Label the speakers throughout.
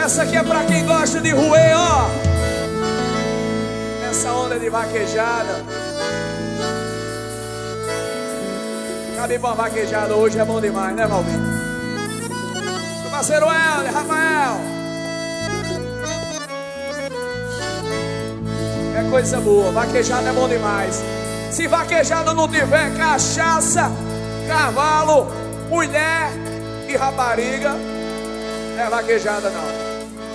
Speaker 1: Essa aqui é pra quem gosta de roer, ó. Essa onda de vaquejada. Cabe pra vaquejada hoje é bom demais, né, Valdir? Meu parceiro Helder, Rafael. É coisa boa, vaquejada é bom demais. Se vaquejada não tiver cachaça, cavalo, mulher e rapariga, não é vaquejada não.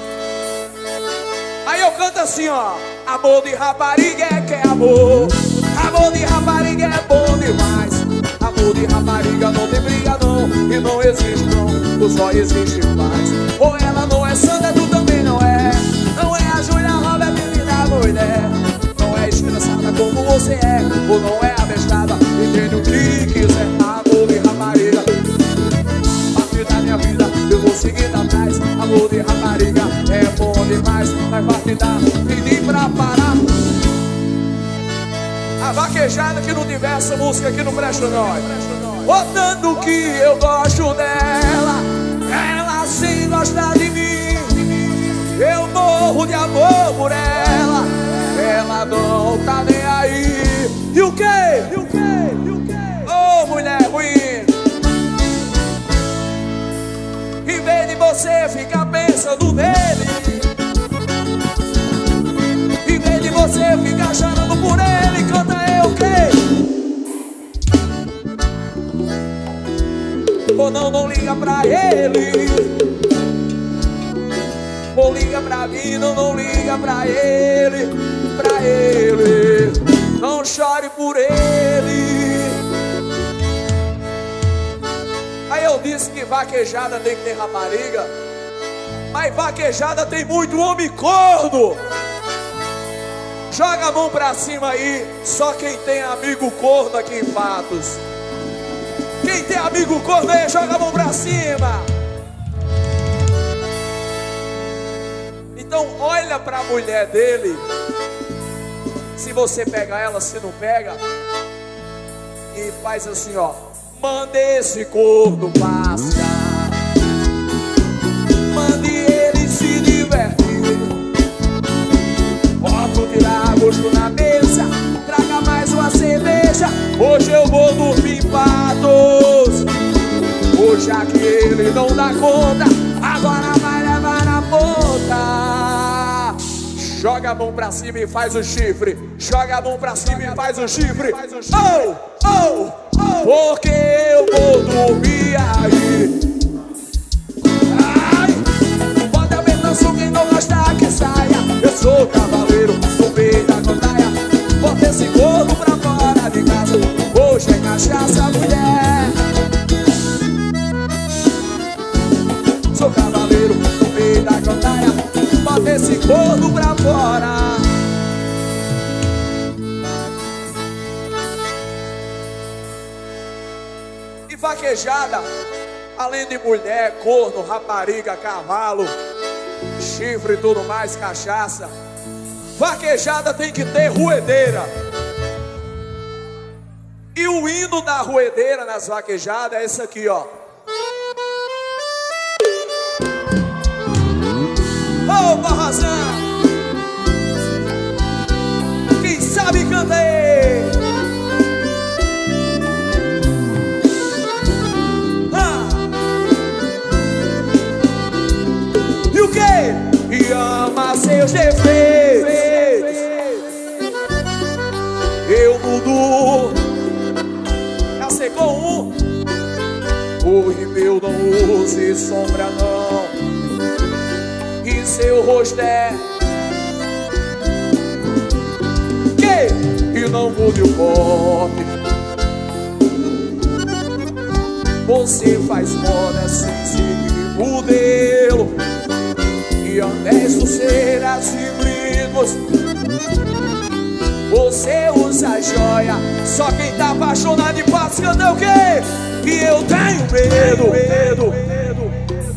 Speaker 1: Aí eu canto assim, ó. Amor de rapariga é que é amor. Amor de rapariga é bom demais. Amor de rapariga não tem briga não. E não existe não, só existe paz. Ou ela não é santa, tu também não é. Não é a Júlia Roberts, menina mulher. Não é estressada como você é. Ou não é abestada, entende o que quiser. Amor de rapariga, parte da minha vida eu vou seguindo atrás. Amor de rapariga é bom demais. Mas parte da vida pra parar. A vaquejada que não tiver essa música aqui não presta nós. O tanto que eu gosto dela, ela sem gostar de mim. Eu morro de amor por ela, ela não tá nem aí. E o quê? E o quê? E o quê? Ô mulher ruim, em vez de você ficar pensando nele, em vez de você ficar chorando por ele, canta eu o quê? Ou não liga pra ele. Ou liga pra mim, não liga pra ele. Pra ele, não chore por ele. Aí eu disse que vaquejada tem que ter rapariga, mas vaquejada tem muito homem corno. Joga a mão pra cima aí, só quem tem amigo corno aqui em Patos. Quem tem amigo corno aí, joga a mão pra cima. Então olha pra mulher dele. Se você pega ela, se não pega, e faz assim, ó. Mande esse corno passear, mande ele se divertir. Bota tirar gosto na mesa, traga mais uma cerveja. Hoje eu vou dormir em Patos. Hoje já que ele não dá conta, agora vai levar na ponta. Joga a mão pra cima e faz o chifre. Joga a mão pra cima e faz o chifre. Oh, oh, oh. Porque eu vou dormir aí. Ai, pode aumentar só quem não gostar que saia. Eu sou cavaleiro, no meio da gandaia. Bota esse corno pra fora de casa. Hoje é cachaça, mulher. Sou cavaleiro, no meio da gandaia. Bota esse corno pra fora. E vaquejada, além de mulher, corno, rapariga, cavalo, chifre e tudo mais, cachaça, vaquejada tem que ter ruedeira. E o hino da ruedeira nas vaquejadas é esse aqui, ó. Ô, Barrazão, quem sabe canta aí. E o quê? E ama seus defeitos. Eu mudo. Já secou um. Oi, meu, não use sombra não. E seu rosto é que? E não mude o corte. Você faz moda sem seguir modelo. E anéis, pulseiras e brincos. Você usa joia. Só quem tá apaixonado de Patos canta o quê? Que eu tenho medo, medo, medo.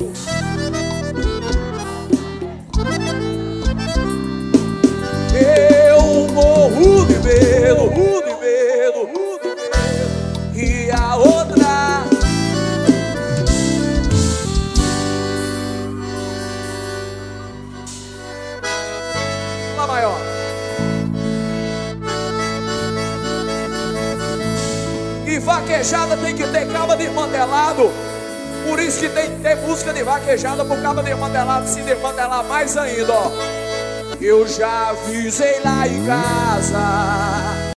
Speaker 1: Eu morro de medo, morro de medo, morro de medo. E a outra Lá maior. E vaquejada tem que ter cabo de mandelado. Por isso que tem que ter música de vaquejada por cabo de mandelado, se desmantelar mais ainda, ó. Eu já avisei lá em casa.